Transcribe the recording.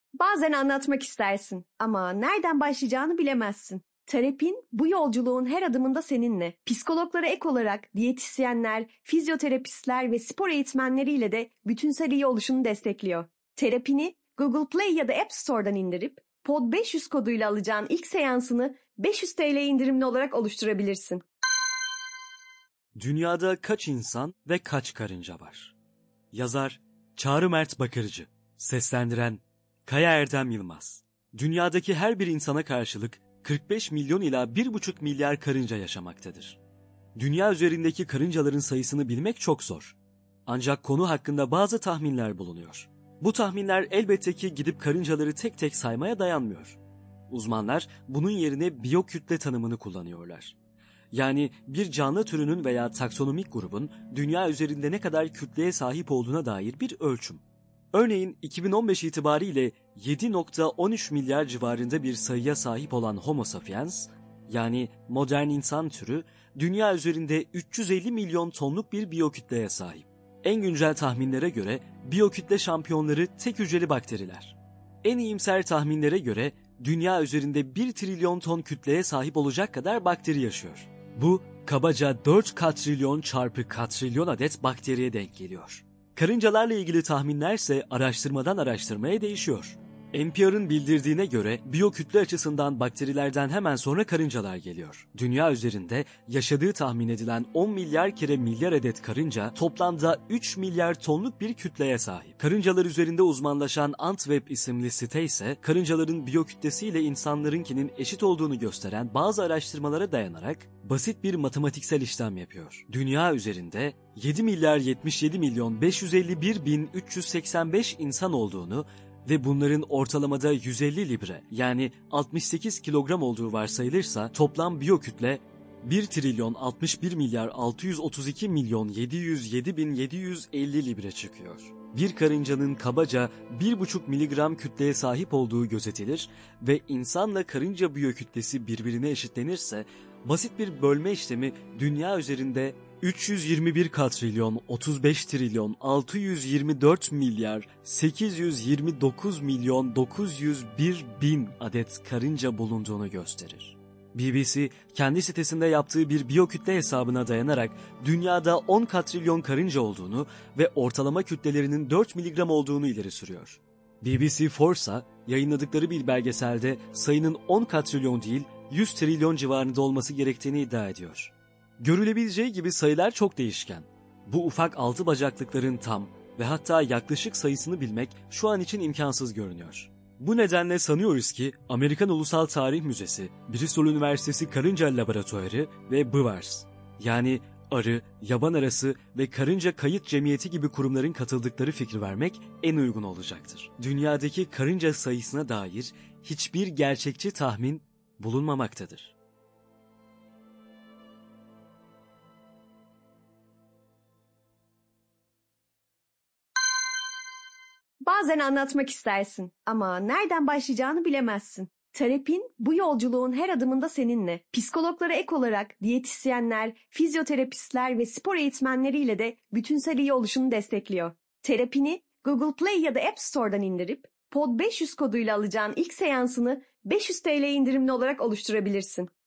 Bazen anlatmak istersin ama nereden başlayacağını bilemezsin. Terapin bu yolculuğun her adımında seninle. Psikologlara ek olarak diyetisyenler, fizyoterapistler ve spor eğitmenleriyle de bütünsel iyi oluşunu destekliyor. Terapini Google Play ya da App Store'dan indirip Pod 500 koduyla alacağın ilk seansını 500 TL indirimli olarak oluşturabilirsin. Dünyada kaç insan ve kaç karınca var? Yazar Çağrı Mert Bakırcı. Seslendiren Kaya Erdem Yılmaz. Dünyadaki her bir insana karşılık 45 milyon ila 1,5 milyar karınca yaşamaktadır. Dünya üzerindeki karıncaların sayısını bilmek çok zor. Ancak konu hakkında bazı tahminler bulunuyor. Bu tahminler elbette ki gidip karıncaları tek tek saymaya dayanmıyor. Uzmanlar bunun yerine biyokütle tanımını kullanıyorlar. Yani bir canlı türünün veya taksonomik grubun dünya üzerinde ne kadar kütleye sahip olduğuna dair bir ölçüm. Örneğin 2015 itibariyle 7,13 milyar civarında bir sayıya sahip olan Homo sapiens, yani modern insan türü, dünya üzerinde 350 milyon tonluk bir biyokütleye sahip. En güncel tahminlere göre biyokütle şampiyonları tek hücreli bakteriler. En iyimser tahminlere göre dünya üzerinde 1 trilyon ton kütleye sahip olacak kadar bakteri yaşıyor. Bu kabaca 4 katrilyon çarpı katrilyon adet bakteriye denk geliyor. Karıncalarla ilgili tahminler ise araştırmadan araştırmaya değişiyor. NPR'ın bildirdiğine göre biyokütle açısından bakterilerden hemen sonra karıncalar geliyor. Dünya üzerinde yaşadığı tahmin edilen 10 milyar kere milyar adet karınca toplamda 3 milyar tonluk bir kütleye sahip. Karıncalar üzerinde uzmanlaşan Antweb isimli site ise karıncaların biyokütlesiyle insanlarınkinin eşit olduğunu gösteren bazı araştırmalara dayanarak basit bir matematiksel işlem yapıyor. Dünya üzerinde 7 milyar 77 milyon 551 bin 385 insan olduğunu ve bunların ortalamada 150 libre yani 68 kilogram olduğu varsayılırsa toplam biyokütle 1 trilyon 61 milyar 632 milyon 707 bin 750 libre çıkıyor. Bir karıncanın kabaca 1,5 miligram kütleye sahip olduğu gözetilir ve insanla karınca biyokütlesi birbirine eşitlenirse basit bir bölme işlemi dünya üzerinde 321 katrilyon 35 trilyon 624 milyar 829 milyon 901 bin adet karınca bulunduğunu gösterir. BBC kendi sitesinde yaptığı bir biyokütle hesabına dayanarak dünyada 10 katrilyon karınca olduğunu ve ortalama kütlelerinin 4 miligram olduğunu ileri sürüyor. BBC Force'a yayınladıkları bir belgeselde sayının 10 katrilyon değil 100 trilyon civarında olması gerektiğini iddia ediyor. Görülebileceği gibi sayılar çok değişken. Bu ufak altı bacaklıkların tam ve hatta yaklaşık sayısını bilmek şu an için imkansız görünüyor. Bu nedenle sanıyoruz ki Amerikan Ulusal Tarih Müzesi, Bristol Üniversitesi Karınca Laboratuvarı ve BIVARS, yani arı, yaban arası ve karınca kayıt cemiyeti gibi kurumların katıldıkları fikri vermek en uygun olacaktır. Dünyadaki karınca sayısına dair hiçbir gerçekçi tahmin bulunmamaktadır. Bazen anlatmak istersin ama nereden başlayacağını bilemezsin. Terapin bu yolculuğun her adımında seninle. Psikologlara ek olarak diyetisyenler, fizyoterapistler ve spor eğitmenleriyle de bütünsel iyi oluşunu destekliyor. Terapini Google Play ya da App Store'dan indirip Pod 500 koduyla alacağın ilk seansını 500 TL indirimli olarak oluşturabilirsin.